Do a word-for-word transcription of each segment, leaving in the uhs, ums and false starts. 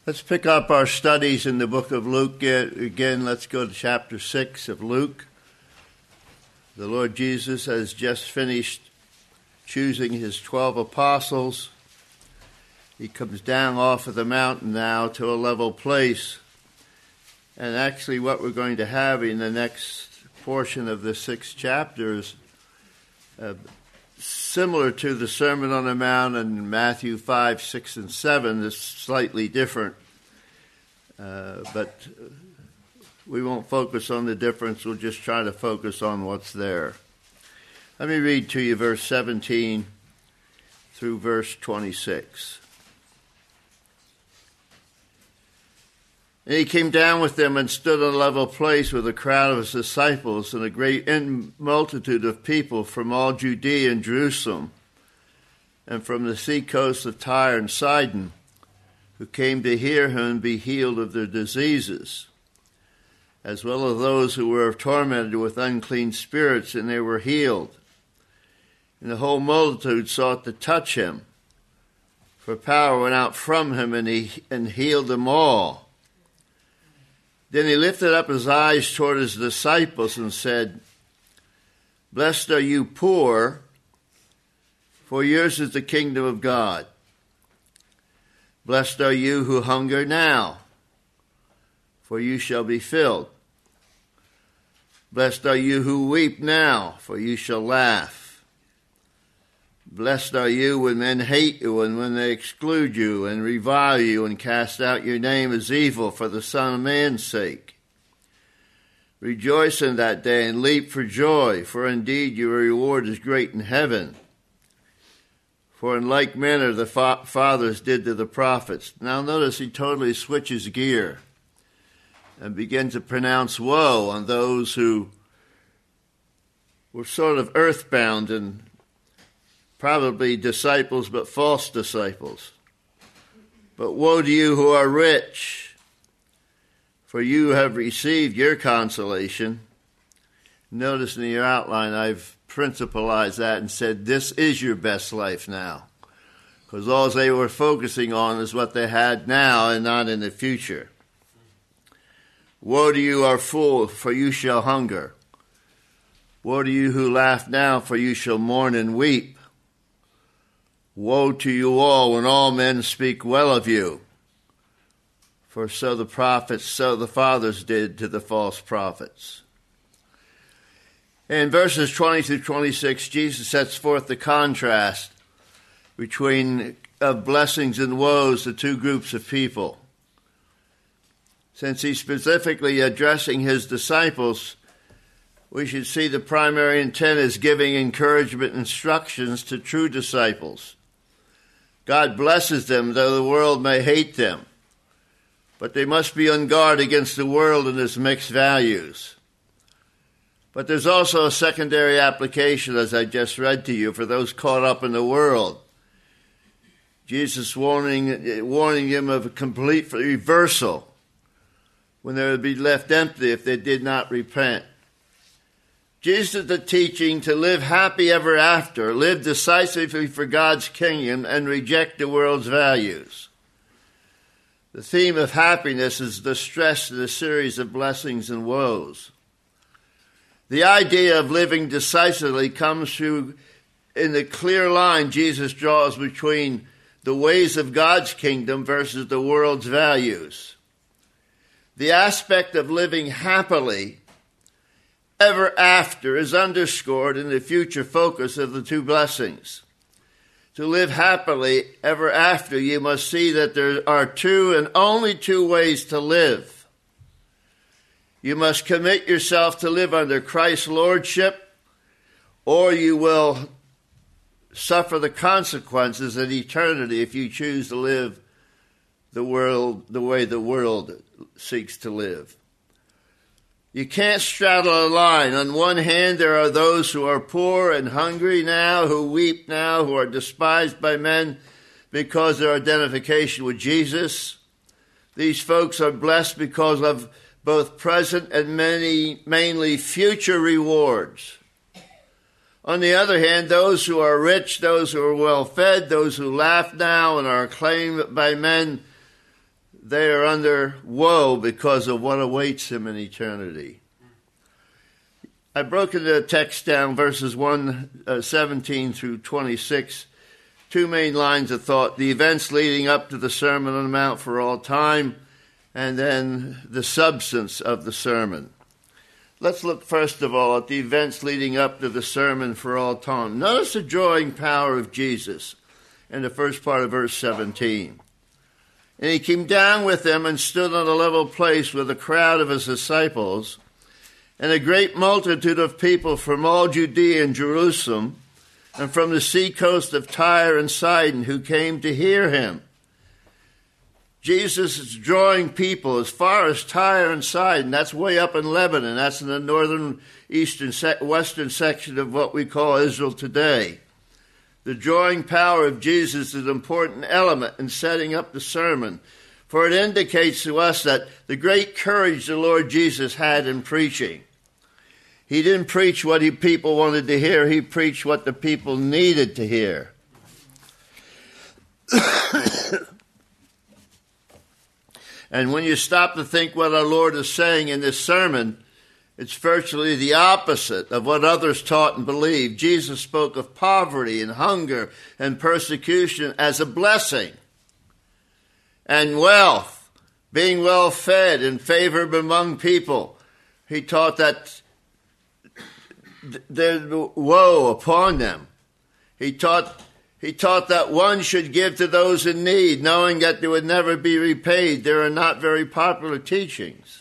Let's pick up our studies in the book of Luke again. Let's go to chapter six of Luke. The Lord Jesus has just finished choosing his twelve apostles. He comes down off of the mountain now to a level place. And actually what we're going to have in the next portion of the six chapters, uh, similar to the Sermon on the Mount in Matthew five, six, and seven, is slightly different. Uh, but we won't focus on the difference. We'll just try to focus on what's there. Let me read to you verse seventeen through verse twenty-six. And he came down with them and stood on a level place with a crowd of his disciples and a great multitude of people from all Judea and Jerusalem and from the sea coast of Tyre and Sidon, who came to hear him and be healed of their diseases, as well as those who were tormented with unclean spirits, and they were healed. And the whole multitude sought to touch him, for power went out from him, and he and healed them all. Then he lifted up his eyes toward his disciples and said, "Blessed are you poor, for yours is the kingdom of God. Blessed are you who hunger now, for you shall be filled. Blessed are you who weep now, for you shall laugh. Blessed are you when men hate you and when they exclude you and revile you and cast out your name as evil for the Son of Man's sake. Rejoice in that day and leap for joy, for indeed your reward is great in heaven. For in like manner the fa- fathers did to the prophets." Now notice he totally switches gear and begins to pronounce woe on those who were sort of earthbound and probably disciples, but false disciples. "But woe to you who are rich, for you have received your consolation." Notice in your outline I've principalized that and said this is your best life now, because all they were focusing on is what they had now and not in the future. "Woe to you are full, for you shall hunger. Woe to you who laugh now, for you shall mourn and weep. Woe to you all when all men speak well of you. For so the prophets, so the fathers did to the false prophets." In verses twenty through twenty-six, Jesus sets forth the contrast between of blessings and woes to two groups of people. Since he's specifically addressing his disciples, we should see the primary intent is giving encouragement and instructions to true disciples. God blesses them, though the world may hate them, but they must be on guard against the world and its mixed values. But there's also a secondary application, as I just read to you, for those caught up in the world. Jesus warning, warning them of a complete reversal when they would be left empty if they did not repent. Jesus is teaching to live happy ever after, live decisively for God's kingdom, and reject the world's values. The theme of happiness is the stress of the series of blessings and woes. The idea of living decisively comes through in the clear line Jesus draws between the ways of God's kingdom versus the world's values. The aspect of living happily ever after is underscored in the future focus of the two blessings. To live happily ever after, you must see that there are two and only two ways to live. You must commit yourself to live under Christ's lordship, or you will suffer the consequences in eternity if you choose to live the world the way the world seeks to live. You can't straddle a line. On one hand, there are those who are poor and hungry now, who weep now, who are despised by men because of their identification with Jesus. These folks are blessed because of both present and many, mainly future rewards. On the other hand, those who are rich, those who are well fed, those who laugh now and are acclaimed by men, they are under woe because of what awaits them in eternity. I've broken the text down, verses one, uh, seventeen through twenty-six. Two main lines of thought: the events leading up to the Sermon on the Mount for all time, and then the substance of the sermon. Let's look first of all at the events leading up to the sermon for all time. Notice the drawing power of Jesus in the first part of verse seventeen. And he came down with them and stood on a level place with a crowd of his disciples, and a great multitude of people from all Judea and Jerusalem, and from the sea coast of Tyre and Sidon, who came to hear him. Jesus is drawing people as far as Tyre and Sidon. That's way up in Lebanon. That's in the northern, eastern, western section of what we call Israel today. The drawing power of Jesus is an important element in setting up the sermon, for it indicates to us that the great courage the Lord Jesus had in preaching. He didn't preach what he, people wanted to hear. He preached what the people needed to hear. And when you stop to think what our Lord is saying in this sermon, it's virtually the opposite of what others taught and believed. Jesus spoke of poverty and hunger and persecution as a blessing, and wealth, being well fed and favored among people. He taught that there's woe upon them. He taught he taught that one should give to those in need, knowing that they would never be repaid. There are not very popular teachings.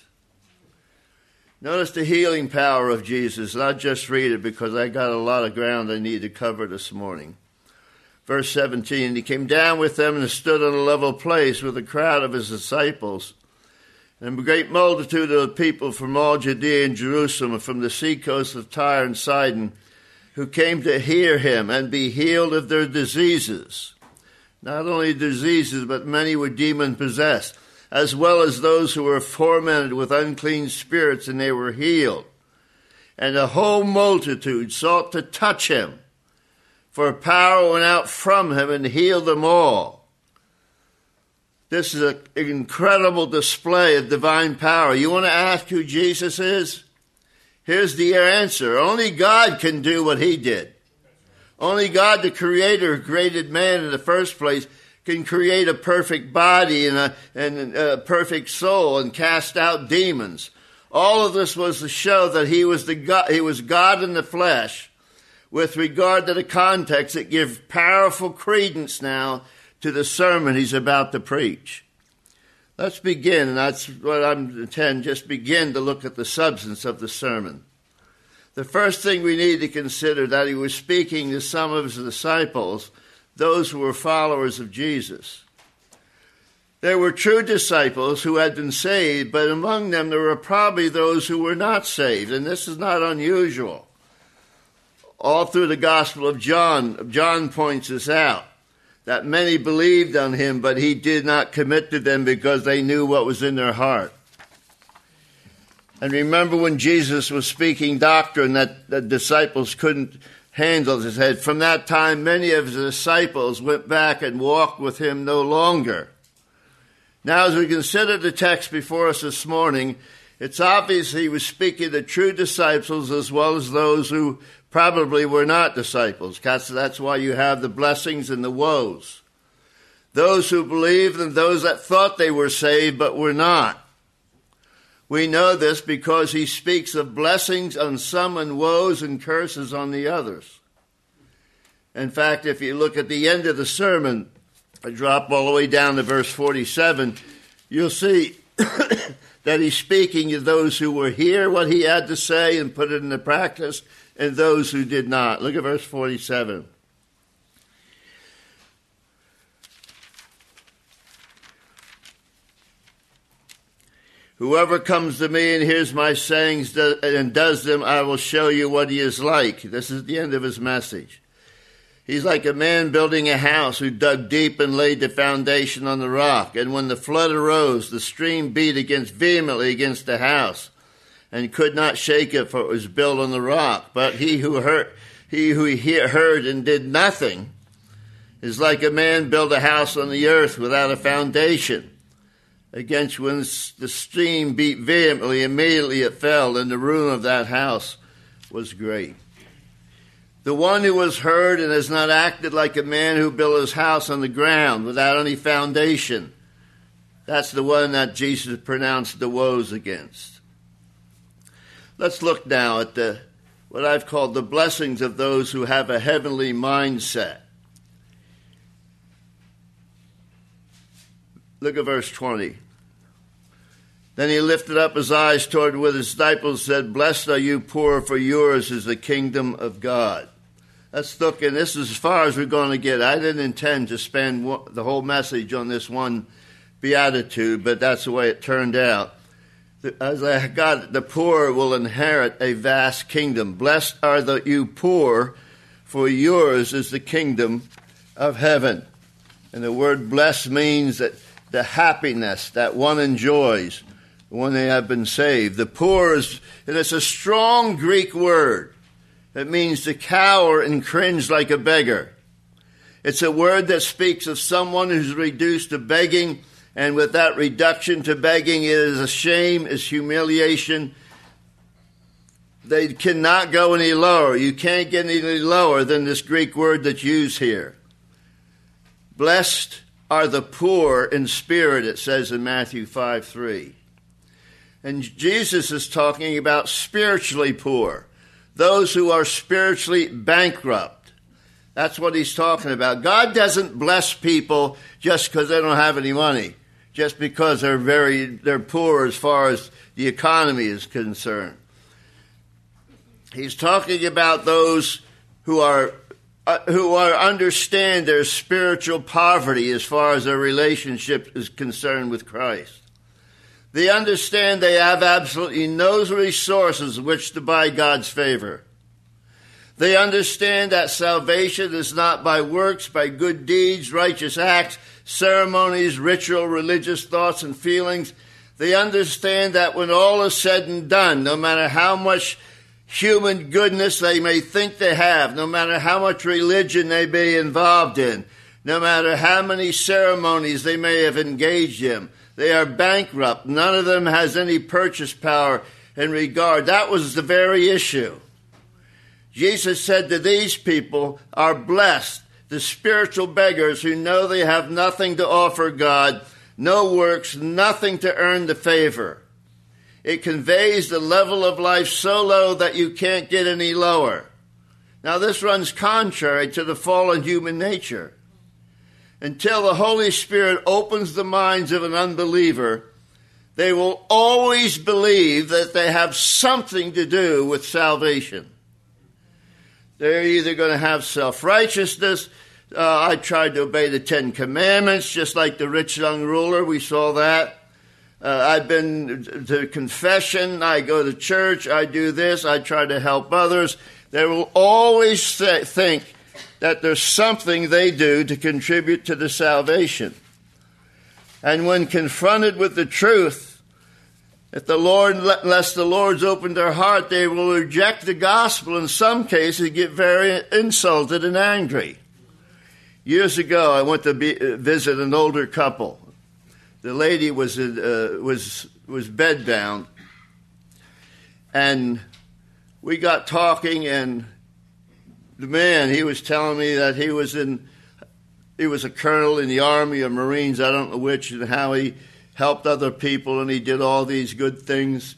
Notice the healing power of Jesus. And I'll just read it because I got a lot of ground I need to cover this morning. Verse seventeen, he came down with them and stood on a level place with a crowd of his disciples, and a great multitude of people from all Judea and Jerusalem, and from the seacoast of Tyre and Sidon, who came to hear him and be healed of their diseases. Not only diseases, but many were demon-possessed, as well as those who were tormented with unclean spirits, and they were healed. And the whole multitude sought to touch him, for power went out from him and healed them all. This is an incredible display of divine power. You want to ask who Jesus is? Here's the answer. Only God can do what he did. Only God, the Creator, who created man in the first place, can create a perfect body and a, and a perfect soul and cast out demons. All of this was to show that he was the God, he was God in the flesh. With regard to the context, it gives powerful credence now to the sermon he's about to preach. Let's begin, and that's what I'm intending, just begin to look at the substance of the sermon. The first thing we need to consider that he was speaking to some of his disciples, those who were followers of Jesus. There were true disciples who had been saved, but among them there were probably those who were not saved, and this is not unusual. All through the Gospel of John, John points this out, that many believed on him, but he did not commit to them because they knew what was in their heart. And remember when Jesus was speaking doctrine that the disciples couldn't handle, he said, from that time many of his disciples went back and walked with him no longer. Now, as we consider the text before us this morning, it's obvious he was speaking to true disciples as well as those who probably were not disciples. That's why you have the blessings and the woes. Those who believed and those that thought they were saved but were not. We know this because he speaks of blessings on some and woes and curses on the others. In fact, if you look at the end of the sermon, I drop all the way down to verse forty-seven, you'll see that he's speaking to those who were hear what he had to say and put it into practice, and those who did not. Look at verse forty-seven. Whoever comes to me and hears my sayings and does them, I will show you what he is like. This is the end of his message. He's like a man building a house who dug deep and laid the foundation on the rock. And when the flood arose, the stream beat against vehemently against the house and could not shake it, for it was built on the rock. But he who heard, he who heard and did nothing is like a man built a house on the earth without a foundation. against when the stream beat vehemently. Immediately it fell, and the ruin of that house was great. The one who was heard and has not acted like a man who built his house on the ground without any foundation. That's the one that Jesus pronounced the woes against. Let's look now at the what I've called the blessings of those who have a heavenly mindset. Look at verse twenty. Then he lifted up his eyes toward where his disciples said, "Blessed are you poor, for yours is the kingdom of God." Let's look, and this is as far as we're going to get. I didn't intend to spend the whole message on this one beatitude, but that's the way it turned out. As I got, the poor will inherit a vast kingdom. Blessed are the you poor, for yours is the kingdom of heaven. And the word blessed means that the happiness that one enjoys when they have been saved. The poor is, and it's a strong Greek word. It means to cower and cringe like a beggar. It's a word that speaks of someone who's reduced to begging, and with that reduction to begging, it is a shame, it's humiliation. They cannot go any lower. You can't get any lower than this Greek word that's used here. Blessed are the poor in spirit, it says in Matthew five three. And Jesus is talking about spiritually poor, those who are spiritually bankrupt. That's what he's talking about. God doesn't bless people just because they don't have any money, just because they're very they're poor as far as the economy is concerned. He's talking about those who are uh, who are understand their spiritual poverty as far as their relationship is concerned with Christ. They understand they have absolutely no resources in which to buy God's favor. They understand that salvation is not by works, by good deeds, righteous acts, ceremonies, ritual, religious thoughts and feelings. They understand that when all is said and done, no matter how much human goodness they may think they have, no matter how much religion they may be involved in, no matter how many ceremonies they may have engaged in, they are bankrupt. None of them has any purchase power in regard. That was the very issue. Jesus said that these people are blessed, the spiritual beggars who know they have nothing to offer God, no works, nothing to earn the favor. It conveys the level of life so low that you can't get any lower. Now this runs contrary to the fallen human nature. Until the Holy Spirit opens the minds of an unbeliever, they will always believe that they have something to do with salvation. They're either going to have self-righteousness. Uh, I tried to obey the Ten Commandments, just like the rich young ruler. We saw that. Uh, I've been to confession. I go to church. I do this. I try to help others. They will always say, think that there's something they do to contribute to the salvation. And when confronted with the truth, if the Lord, unless the Lord's opened their heart, they will reject the gospel. In some cases, get very insulted and angry. Years ago, I went to be, uh, visit an older couple. The lady was uh, was was bedbound, and we got talking, and the man, he was telling me that he was in, he was a colonel in the Army or Marines, I don't know which, and how he helped other people and he did all these good things.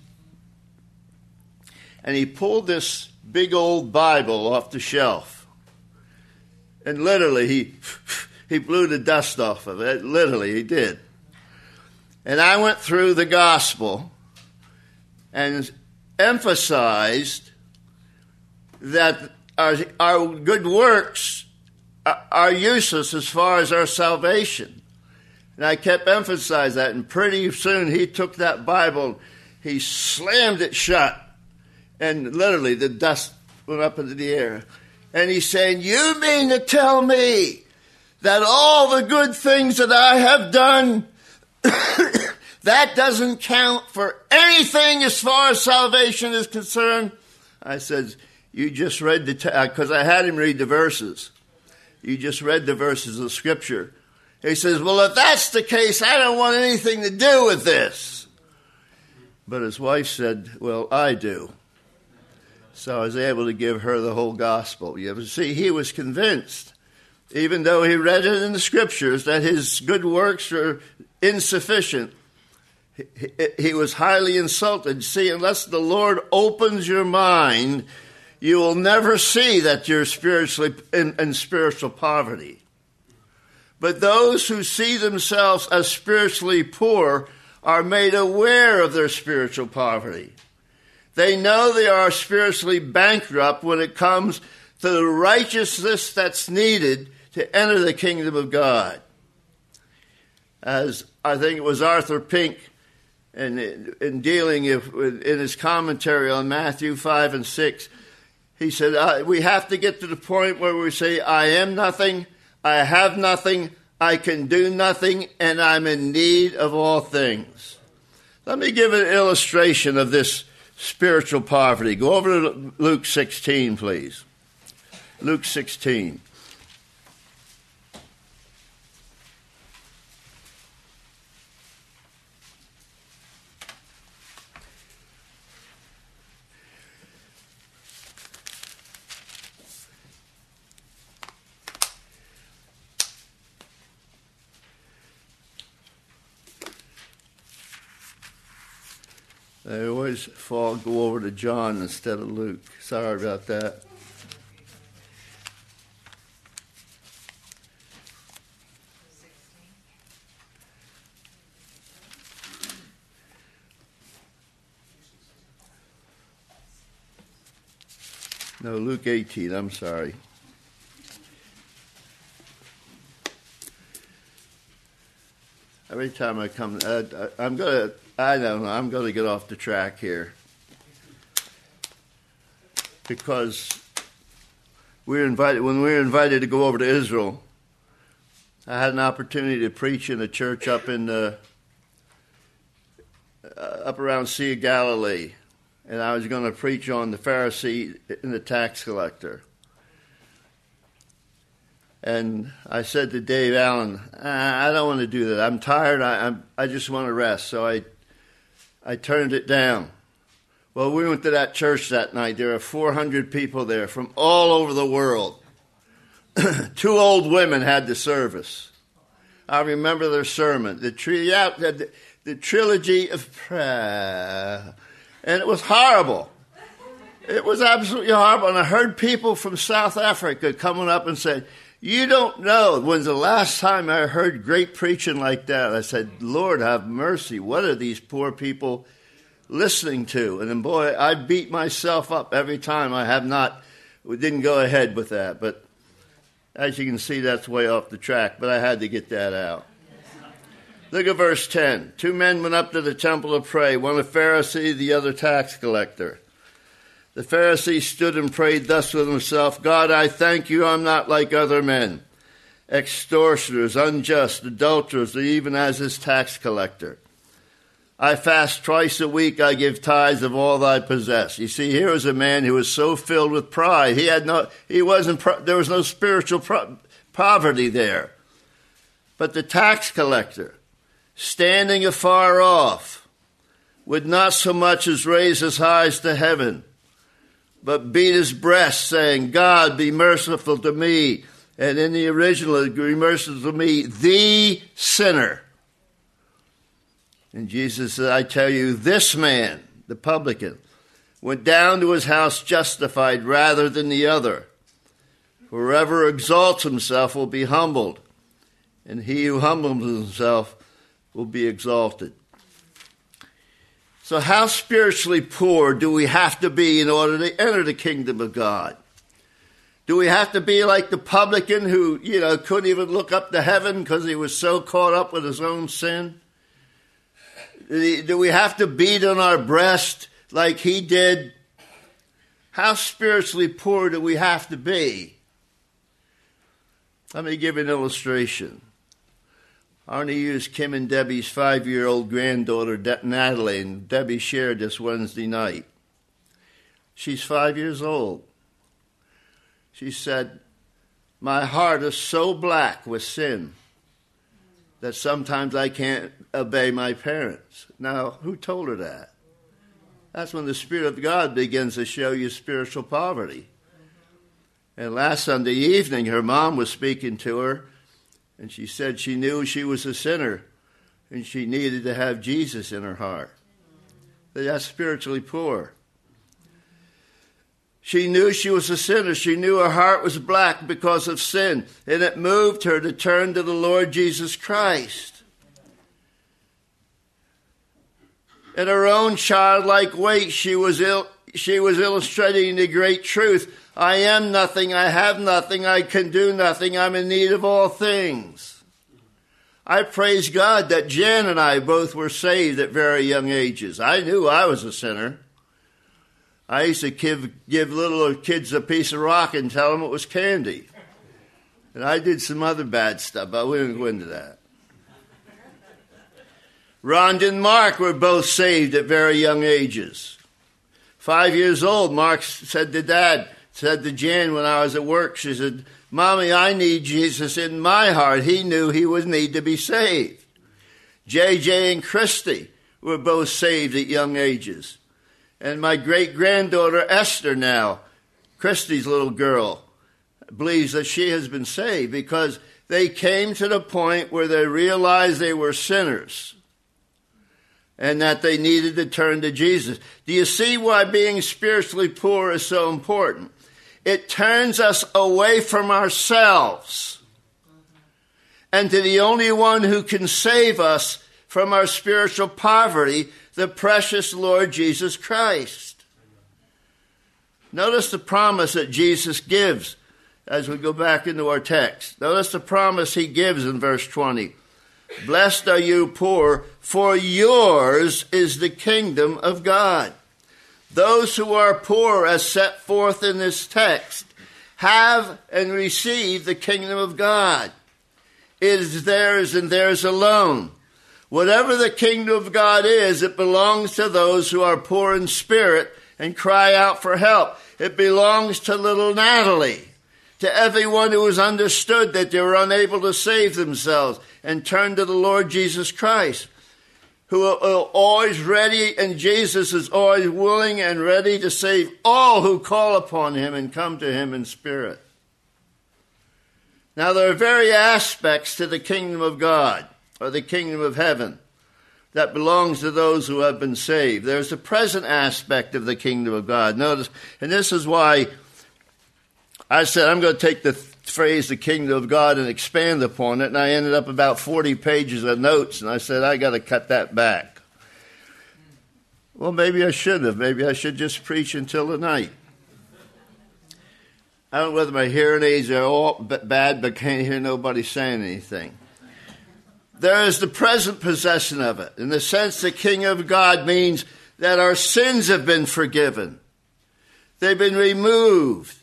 And he pulled this big old Bible off the shelf. And literally, he he blew the dust off of it. Literally, he did. And I went through the gospel and emphasized that Our, our good works are, are useless as far as our salvation. And I kept emphasizing that. And pretty soon he took that Bible, he slammed it shut. And literally the dust went up into the air. And he's saying, "You mean to tell me that all the good things that I have done, that doesn't count for anything as far as salvation is concerned?" I said, "You just read the, because te- I had him read the verses. You just read the verses of Scripture. He says, well, if that's the case, I don't want anything to do with this. But his wife said, well, I do. So I was able to give her the whole gospel. You ever see, he was convinced, even though he read it in the scriptures, that his good works are insufficient. He, he, he was highly insulted. See, unless the Lord opens your mind, you will never see that you're spiritually in, in spiritual poverty. But those who see themselves as spiritually poor are made aware of their spiritual poverty. They know they are spiritually bankrupt when it comes to the righteousness that's needed to enter the kingdom of God. As I think it was Arthur Pink in, in dealing with, in his commentary on Matthew five and six, he said, uh, we have to get to the point where we say, I am nothing, I have nothing, I can do nothing, and I'm in need of all things. Let me give an illustration of this spiritual poverty. Go over to Luke sixteen, please. Luke sixteen. I always fall, go over to John instead of Luke. Sorry about that. No, Luke eighteen, I'm sorry. Every time I come, uh, I'm going to, I don't know, I'm going to get off the track here. Because we were invited, when we were invited to go over to Israel, I had an opportunity to preach in a church up in the, uh, up around Sea of Galilee. And I was going to preach on the Pharisee and the tax collector. And I said to Dave Allen, I don't want to do that. I'm tired. I I'm, I just want to rest. So I I turned it down. Well, we went to that church that night. There were four hundred people there from all over the world. Two old women had the service. I remember their sermon, the, tri- the, the trilogy of prayer. And it was horrible. It was absolutely horrible. And I heard people from South Africa coming up and saying, you don't know. When's the last time I heard great preaching like that? I said, Lord, have mercy. What are these poor people listening to? And then, boy, I beat myself up every time. I have not, we didn't go ahead with that. But as you can see, that's way off the track. But I had to get that out. Look at verse ten. Two men went up to the temple to pray, one a Pharisee, the other tax collector. The Pharisee stood and prayed thus with himself, God, I thank you I'm not like other men, extortioners, unjust, adulterers, or even as this tax collector. I fast twice a week, I give tithes of all that I possess. You see, here was a man who was so filled with pride. He had no, he wasn't, there was no spiritual pro- poverty there. But the tax collector, standing afar off, would not so much as raise his eyes to heaven, but beat his breast, saying, God, be merciful to me. And in the original, be merciful to me, the sinner. And Jesus said, I tell you, this man, the publican, went down to his house justified rather than the other. For whoever exalts himself will be humbled, and he who humbles himself will be exalted. So how spiritually poor do we have to be in order to enter the kingdom of God? Do we have to be like the publican who, you know, couldn't even look up to heaven because he was so caught up with his own sin? Do we have to beat on our breast like he did? How spiritually poor do we have to be? Let me give you an illustration. Arnie used Kim and Debbie's five-year-old granddaughter, De- Natalie, and Debbie shared this Wednesday night. She's five years old. She said, my heart is so black with sin. that sometimes I can't obey my parents. Now, who told her that? That's when the Spirit of God begins to show you spiritual poverty. And last Sunday evening, her mom was speaking to her, and she said she knew she was a sinner, and she needed to have Jesus in her heart. That's spiritually poor. She knew she was a sinner. She knew her heart was black because of sin, and it moved her to turn to the Lord Jesus Christ. In her own childlike way, she was il- she was illustrating the great truth. I am nothing, I have nothing, I can do nothing, I'm in need of all things. I praise God that Jan and I both were saved at very young ages. I knew I was a sinner. I used to give, give little kids a piece of rock and tell them it was candy. And I did some other bad stuff, but we didn't go into that. Rhonda and Mark were both saved at very young ages. Five years old, Mark said to Dad, said to Jan when I was at work, she said, Mommy, I need Jesus in my heart. He knew he would need to be saved. J J and Christy were both saved at young ages. And my great-granddaughter Esther now, Christy's little girl, believes that she has been saved because they came to the point where they realized they were sinners and that they needed to turn to Jesus. Do you see why being spiritually poor is so important? It turns us away from ourselves and to the only one who can save us from our spiritual poverty, the precious Lord Jesus Christ. Notice the promise that Jesus gives as we go back into our text. Notice the promise he gives in verse twenty. Blessed are you poor, for yours is the kingdom of God. Those who are poor, as set forth in this text, have and receive the kingdom of God. It is theirs and theirs alone. Whatever the kingdom of God is, it belongs to those who are poor in spirit and cry out for help. It belongs to little Natalie, to everyone who has understood that they were unable to save themselves and turn to the Lord Jesus Christ, who are always ready, and Jesus is always willing and ready to save all who call upon him and come to him in spirit. Now, there are very aspects to the kingdom of God, or the kingdom of heaven, that belongs to those who have been saved. There's the present aspect of the kingdom of God. Notice, and this is why I said I'm going to take the phrase the kingdom of God and expand upon it, and I ended up about forty pages of notes, and I said I got to cut that back. Well, maybe I should have. Maybe I should just preach until the night. I don't know whether my hearing aids are all bad, but can't hear nobody saying anything. There is the present possession of it. In the sense, the kingdom of God means that our sins have been forgiven. They've been removed.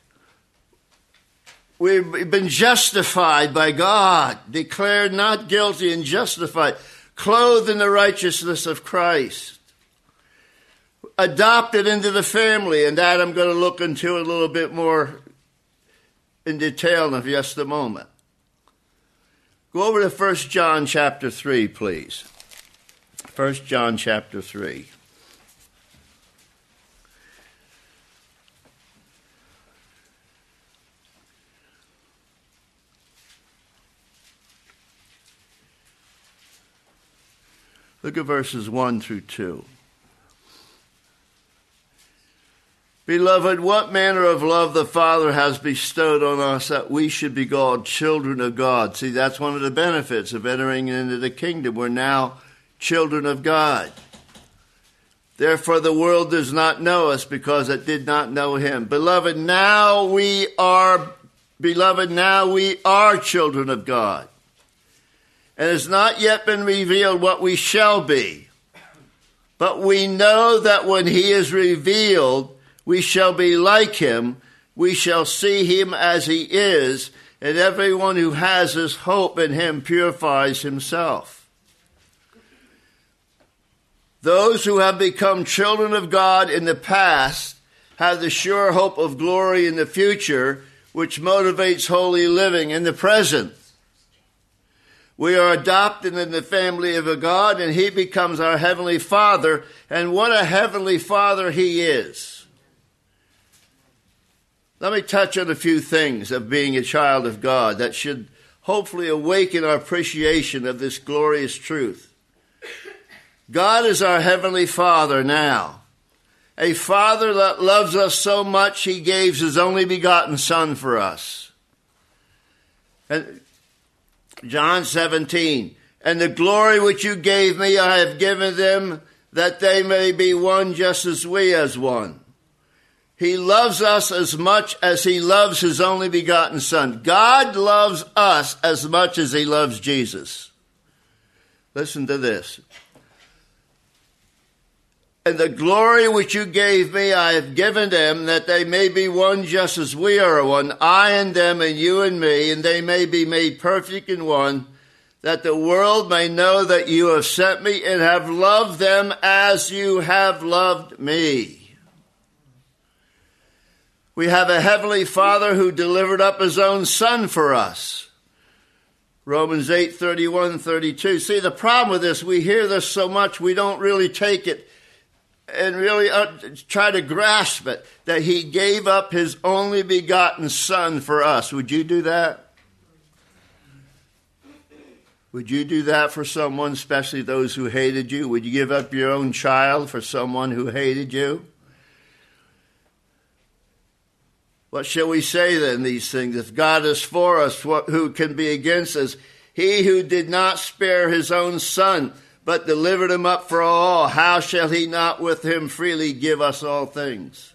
We've been justified by God, declared not guilty and justified, clothed in the righteousness of Christ, adopted into the family, and that I'm going to look into a little bit more in detail in just a moment. Go over to First John chapter three, please. First John chapter three. Look at verses one through two. Beloved, what manner of love the Father has bestowed on us that we should be called children of God. See, that's one of the benefits of entering into the kingdom. We're now children of God. Therefore, the world does not know us because it did not know him. Beloved, now we are, beloved, now we are children of God. And it has not yet been revealed what we shall be. But we know that when he is revealed, we shall be like him. We shall see him as he is. And everyone who has his hope in him purifies himself. Those who have become children of God in the past have the sure hope of glory in the future, which motivates holy living in the present. We are adopted in the family of a God, and he becomes our heavenly Father. And what a heavenly Father he is. Let me touch on a few things of being a child of God that should hopefully awaken our appreciation of this glorious truth. God is our heavenly Father now. A Father that loves us so much he gave his only begotten Son for us. And John seventeen, and the glory which you gave me I have given them, that they may be one just as we as one. He loves us as much as he loves his only begotten Son. God loves us as much as he loves Jesus. Listen to this. And the glory which you gave me I have given them, that they may be one just as we are one, I and them and you and me, and they may be made perfect in one, that the world may know that you have sent me and have loved them as you have loved me. We have a heavenly Father who delivered up his own Son for us. Romans eight, thirty-one, thirty-two. See, the problem with this, we hear this so much, we don't really take it and really try to grasp it, that he gave up his only begotten Son for us. Would you do that? Would you do that for someone, especially those who hated you? Would you give up your own child for someone who hated you? What shall we say then, these things? If God is for us, what, who can be against us? He who did not spare his own Son, but delivered him up for all, how shall he not with him freely give us all things?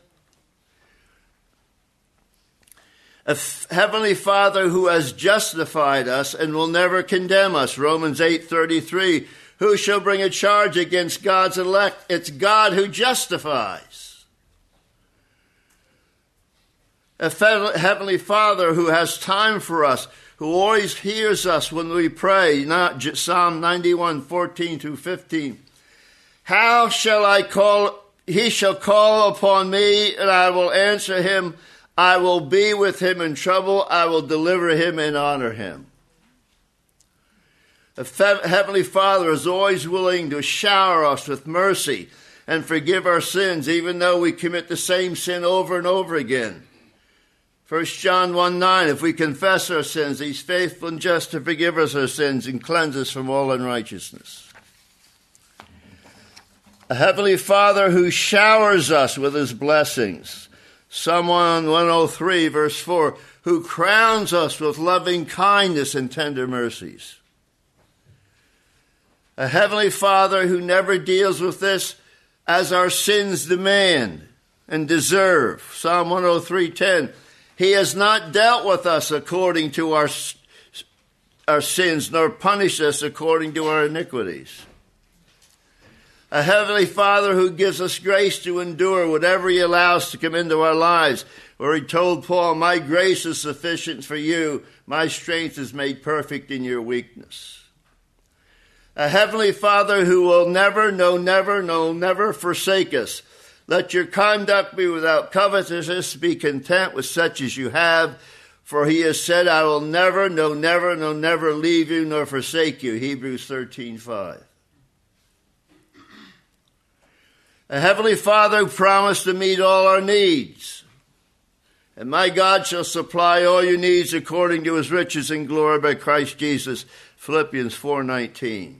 A f- heavenly Father who has justified us and will never condemn us. Romans eight, thirty-three. Who shall bring a charge against God's elect? It's God who justifies. A fe- heavenly Father who has time for us, who always hears us when we pray, not Psalm ninety-one, fourteen through fifteen. How shall I call, he shall call upon me, and I will answer him. I will be with him in trouble. I will deliver him and honor him. The Heavenly Father is always willing to shower us with mercy and forgive our sins, even though we commit the same sin over and over again. First John one, nine, if we confess our sins, he's faithful and just to forgive us our sins and cleanse us from all unrighteousness. A Heavenly Father who showers us with his blessings. Psalm one oh three, verse four, who crowns us with loving kindness and tender mercies. A Heavenly Father who never deals with this as our sins demand and deserve. Psalm one oh three, ten, he has not dealt with us according to our, our sins, nor punished us according to our iniquities. A Heavenly Father who gives us grace to endure whatever he allows to come into our lives. Where he told Paul, my grace is sufficient for you. My strength is made perfect in your weakness. A Heavenly Father who will never, no, never, no, never forsake us. Let your conduct be without covetousness. Be content with such as you have. For he has said, I will never, no, never, no, never leave you nor forsake you. Hebrews thirteen, five. A Heavenly Father who promised to meet all our needs. And my God shall supply all your needs according to his riches and glory by Christ Jesus. Philippians four, nineteen.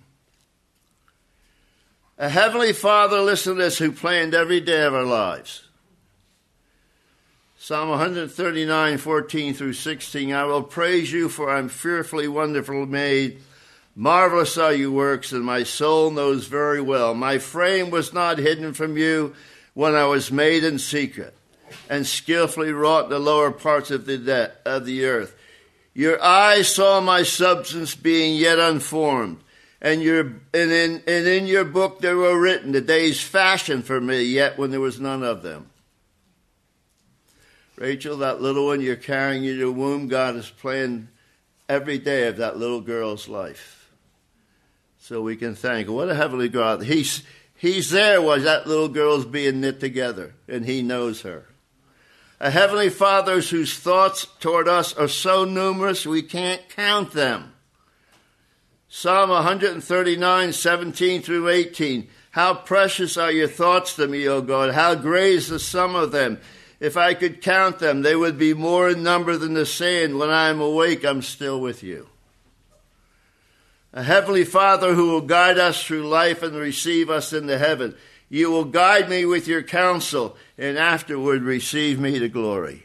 A Heavenly Father, listen to this, who planned every day of our lives. Psalm one thirty-nine, fourteen through sixteen. I will praise you, for I am fearfully, wonderfully made. Marvelous are your works, and my soul knows very well. My frame was not hidden from you when I was made in secret, and skillfully wrought in the lower parts of the, de- of the earth. Your eyes saw my substance being yet unformed, and, your, and, in, and in your book they were written, the days fashioned for me, yet when there was none of them. Rachel, that little one you're carrying in your womb, God has planned every day of that little girl's life. So we can thank him. What a heavenly God. He's, he's there while that little girl's being knit together, and he knows her. A Heavenly Father whose thoughts toward us are so numerous we can't count them. Psalm one thirty-nine, seventeen through eighteen. How precious are your thoughts to me, O God. How great is the sum of them. If I could count them, they would be more in number than the sand. When I am awake, I'm still with you. A heavenly Father who will guide us through life and receive us into heaven. You will guide me with your counsel, and afterward receive me to glory.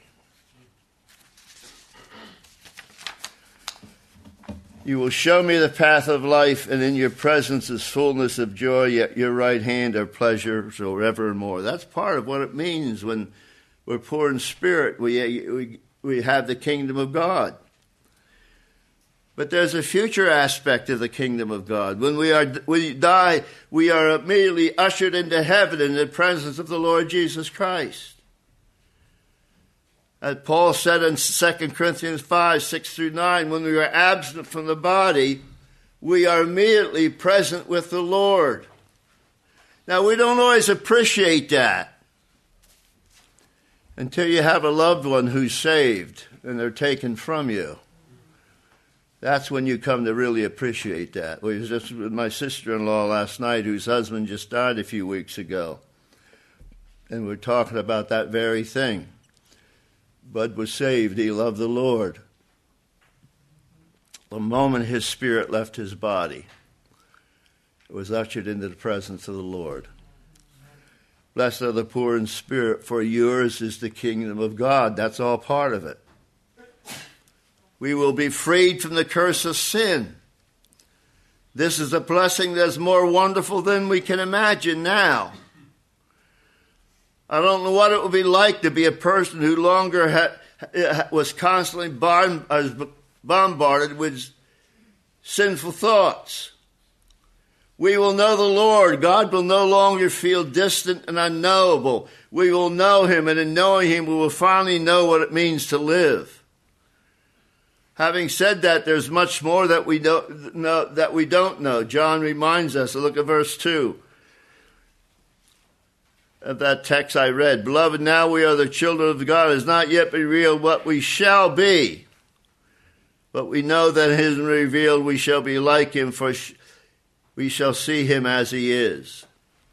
You will show me the path of life, and in your presence is fullness of joy, at your right hand are pleasures forevermore. That's part of what it means when we're poor in spirit. We, we, we have the kingdom of God. But there's a future aspect of the kingdom of God. When we are we die, we are immediately ushered into heaven in the presence of the Lord Jesus Christ. As Paul said in Second Corinthians five, six through nine, when we are absent from the body, we are immediately present with the Lord. Now, we don't always appreciate that until you have a loved one who's saved and they're taken from you. That's when you come to really appreciate that. We was just with my sister-in-law last night, whose husband just died a few weeks ago. And we're talking about that very thing. Bud was saved. He loved the Lord. The moment his spirit left his body, it was ushered into the presence of the Lord. Blessed are the poor in spirit, for yours is the kingdom of God. That's all part of it. We will be freed from the curse of sin. This is a blessing that's more wonderful than we can imagine now. I don't know what it would be like to be a person who longer ha- was constantly bombarded with sinful thoughts. We will know the Lord. God will no longer feel distant and unknowable. We will know him, and in knowing him, we will finally know what it means to live. Having said that, there's much more that we don't know. That we don't know. John reminds us. Look at verse two. Of that text I read. Beloved, now we are the children of God. It has not yet been revealed what we shall be. But we know that it is revealed we shall be like him, for we shall see him as he is.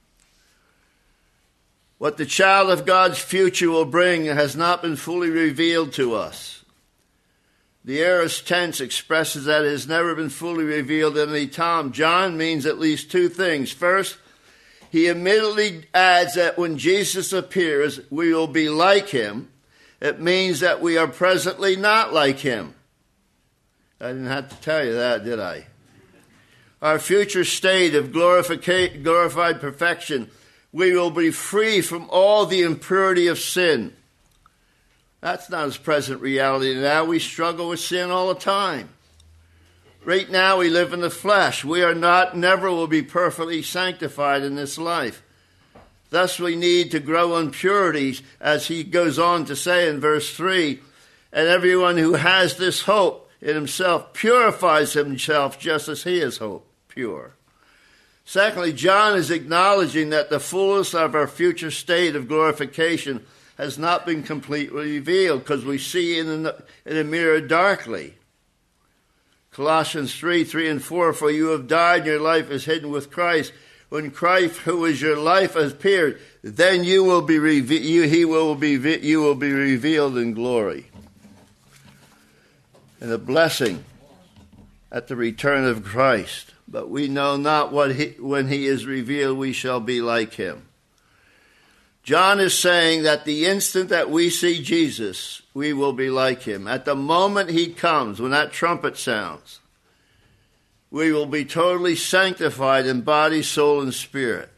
What the child of God's future will bring has not been fully revealed to us. The aorist tense expresses that it has never been fully revealed at any time. John means at least two things. First, he immediately adds that when Jesus appears, we will be like him. It means that we are presently not like him. I didn't have to tell you that, did I? Our future state of glorified, glorified perfection, we will be free from all the impurity of sin. That's not his present reality now. We struggle with sin all the time. Right now we live in the flesh. We are not, never will be perfectly sanctified in this life. Thus we need to grow in purities, as he goes on to say in verse three, and everyone who has this hope in himself purifies himself just as he is hope, pure. Secondly, John is acknowledging that the fullness of our future state of glorification has not been completely revealed because we see in a, in a mirror darkly. Colossians three, three and four, for you have died and your life is hidden with Christ. When Christ, who is your life, has appeared, then you will be reve- you, he will be you will be revealed in glory. And a blessing at the return of Christ. But we know not what he, when he is revealed, we shall be like him. John is saying that the instant that we see Jesus, we will be like him. At the moment he comes, when that trumpet sounds, we will be totally sanctified in body, soul, and spirit.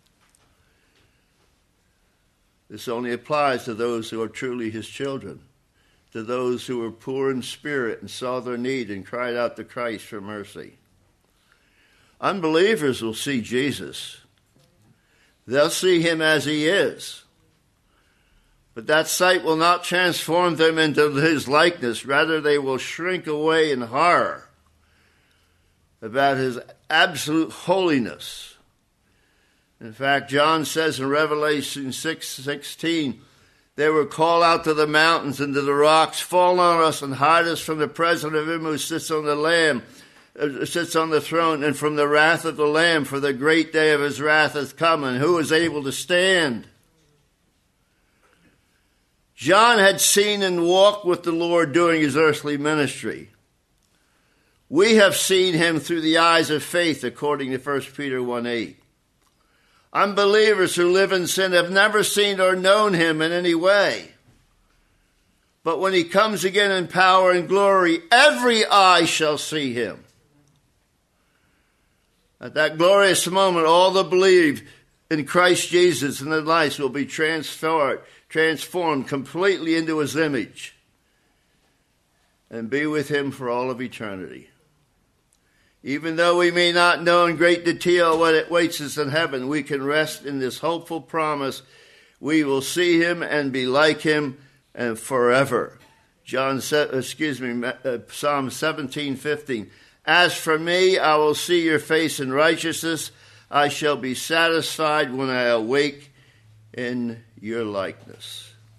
This only applies to those who are truly his children, to those who are poor in spirit and saw their need and cried out to Christ for mercy. Unbelievers will see Jesus. They'll see him as he is. But that sight will not transform them into his likeness. Rather, they will shrink away in horror about his absolute holiness. In fact, John says in Revelation six sixteen, they will call out to the mountains and to the rocks, fall on us and hide us from the presence of him who sits on the Lamb uh, sits on the throne, and from the wrath of the Lamb, for the great day of his wrath hath come, and who is able to stand? John had seen and walked with the Lord during his earthly ministry. We have seen him through the eyes of faith, according to First Peter one eight. Unbelievers who live in sin have never seen or known him in any way. But when he comes again in power and glory, every eye shall see him. At that glorious moment, all that believe in Christ Jesus and their lives will be transformed, transformed completely into his image and be with him for all of eternity. Even though we may not know in great detail what awaits us in heaven, we can rest in this hopeful promise. We will see him and be like him and forever. John, excuse me, Psalm seventeen fifteen. As for me, I will see your face in righteousness. I shall be satisfied when I awake in your likeness.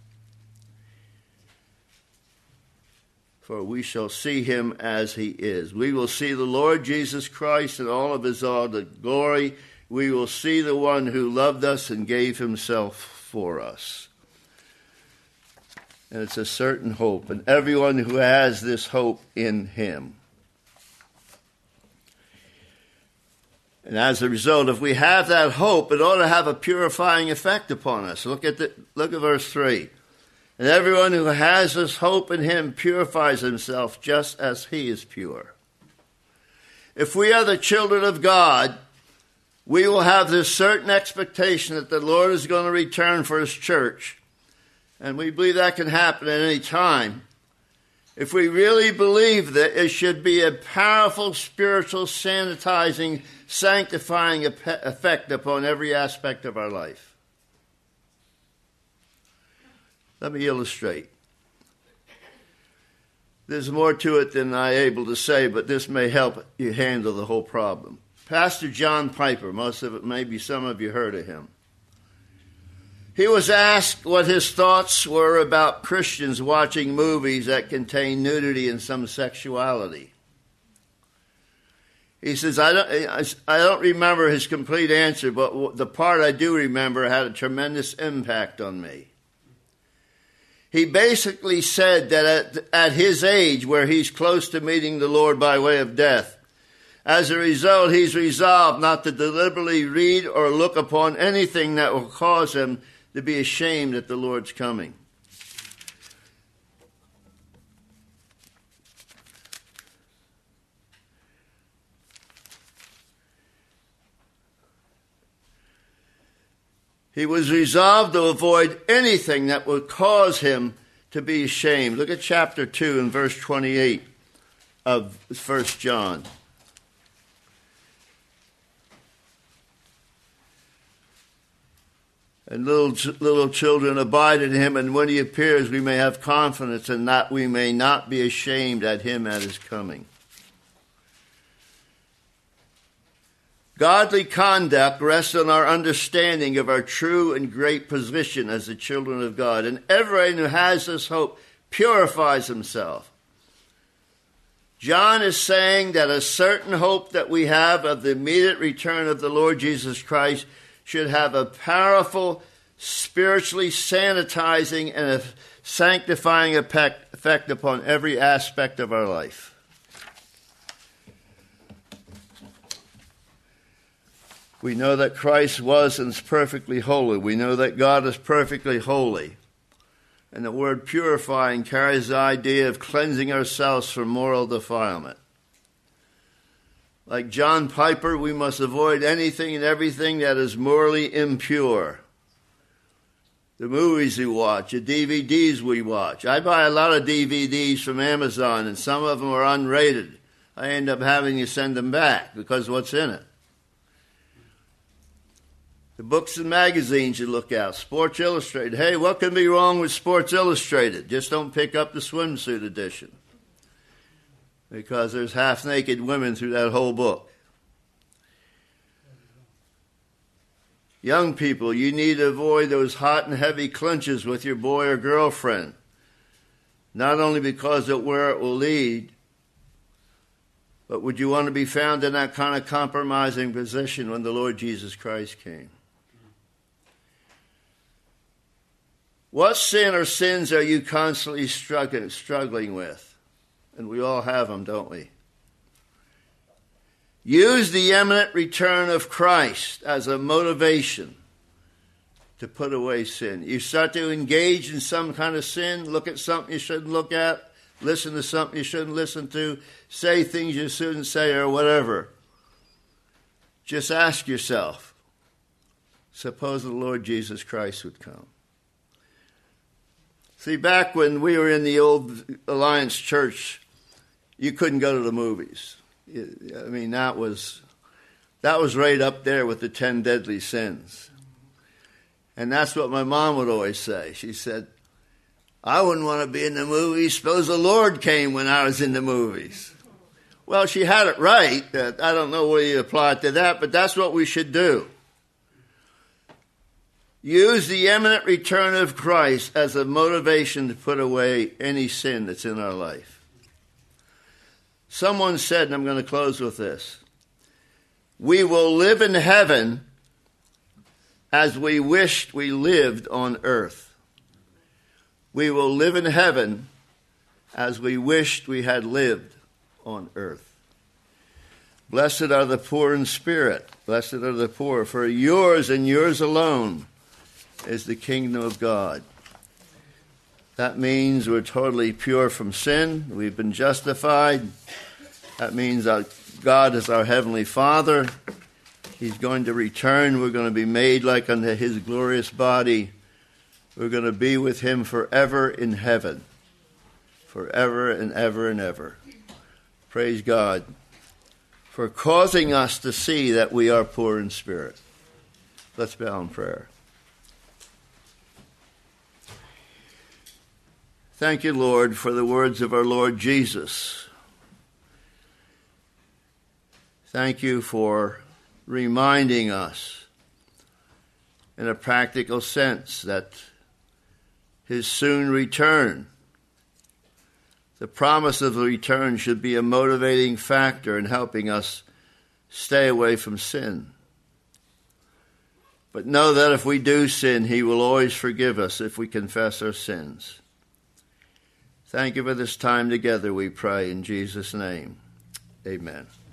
For we shall see him as he is. We will see the Lord Jesus Christ in all of his all the glory. We will see the one who loved us and gave himself for us. And it's a certain hope, and everyone who has this hope in him. And as a result, if we have that hope, it ought to have a purifying effect upon us. Look at the, look at verse three. And everyone who has this hope in him purifies himself just as he is pure. If we are the children of God, we will have this certain expectation that the Lord is going to return for his church. And we believe that can happen at any time. If we really believe that, it should be a powerful spiritual sanitizing, sanctifying effect upon every aspect of our life. Let me illustrate. There's more to it than I'm able to say, but this may help you handle the whole problem. Pastor John Piper, most of it, maybe some of you heard of him. He was asked what his thoughts were about Christians watching movies that contain nudity and some sexuality. He says, I don't, I don't remember his complete answer, but the part I do remember had a tremendous impact on me. He basically said that at, at his age, where he's close to meeting the Lord by way of death, as a result, he's resolved not to deliberately read or look upon anything that will cause him to be ashamed at the Lord's coming. He was resolved to avoid anything that would cause him to be ashamed. Look at chapter two and verse twenty-eight of First John. And little little children, abide in him, and when he appears, we may have confidence, and that we may not be ashamed at him at his coming. Godly conduct rests on our understanding of our true and great position as the children of God. And everyone who has this hope purifies himself. John is saying that a certain hope that we have of the immediate return of the Lord Jesus Christ should have a powerful, spiritually sanitizing and a sanctifying effect upon every aspect of our life. We know that Christ was and is perfectly holy. We know that God is perfectly holy. And the word purifying carries the idea of cleansing ourselves from moral defilement. Like John Piper, we must avoid anything and everything that is morally impure. The movies we watch, the D V Ds we watch. I buy a lot of D V Ds from Amazon, and some of them are unrated. I end up having to send them back because of what's in it. The books and magazines you look at, Sports Illustrated. Hey, what can be wrong with Sports Illustrated? Just don't pick up the swimsuit edition, because there's half-naked women through that whole book. Young people, you need to avoid those hot and heavy clinches with your boy or girlfriend, not only because of where it will lead, But would you want to be found in that kind of compromising position when the Lord Jesus Christ came? What sin or sins are you constantly struggling, struggling with? And we all have them, don't we? Use the imminent return of Christ as a motivation to put away sin. You start to engage in some kind of sin, look at something you shouldn't look at, listen to something you shouldn't listen to, say things you shouldn't say, or whatever. Just ask yourself, suppose the Lord Jesus Christ would come. See, back when we were in the old Alliance Church, you couldn't go to the movies. I mean, that was that was right up there with the ten deadly sins. And that's what my mom would always say. She said, I wouldn't want to be in the movies. Suppose the Lord came when I was in the movies. Well, she had it right. I don't know whether you apply it to that, but that's what we should do. Use the imminent return of Christ as a motivation to put away any sin that's in our life. Someone said, and I'm going to close with this, we will live in heaven as we wished we lived on earth. We will live in heaven as we wished we had lived on earth. Blessed are the poor in spirit. Blessed are the poor, for yours and yours alone is the kingdom of God. That means we're totally pure from sin. We've been justified. That means that God is our heavenly Father. He's going to return. We're going to be made like unto his glorious body. We're going to be with him forever in heaven. Forever and ever and ever. Praise God for causing us to see that we are poor in spirit. Let's bow in prayer. Thank you, Lord, for the words of our Lord Jesus. Thank you for reminding us in a practical sense that his soon return, the promise of the return, should be a motivating factor in helping us stay away from sin. But know that if we do sin, he will always forgive us if we confess our sins. Thank you for this time together, we pray in Jesus' name. Amen.